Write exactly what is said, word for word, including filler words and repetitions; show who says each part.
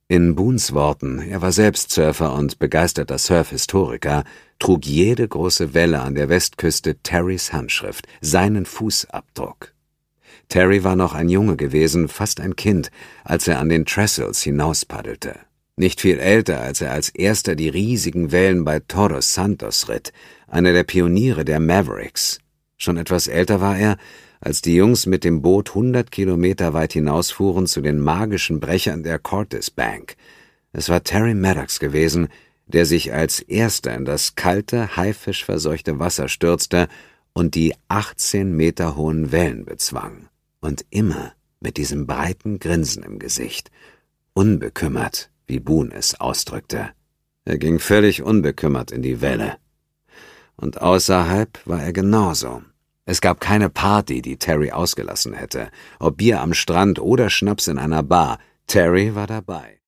Speaker 1: In Boones Worten, er war selbst Surfer und begeisterter Surfhistoriker, trug jede große Welle an der Westküste Terrys Handschrift, seinen Fußabdruck. Terry war noch ein Junge gewesen, fast ein Kind, als er an den Trestles hinauspaddelte. Nicht viel älter, als er als erster die riesigen Wellen bei Todos Santos ritt, einer der Pioniere der Mavericks. Schon etwas älter war er, als die Jungs mit dem Boot hundert Kilometer weit hinausfuhren zu den magischen Brechern der Cortes Bank. Es war Terry Maddox gewesen, der sich als erster in das kalte, haifischverseuchte Wasser stürzte und die achtzehn Meter hohen Wellen bezwang. Und immer mit diesem breiten Grinsen im Gesicht. Unbekümmert, wie Boone es ausdrückte. Er ging völlig unbekümmert in die Welle. Und außerhalb war er genauso. Es gab keine Party, die Terry ausgelassen hätte. Ob Bier am Strand oder Schnaps in einer Bar, Terry war dabei.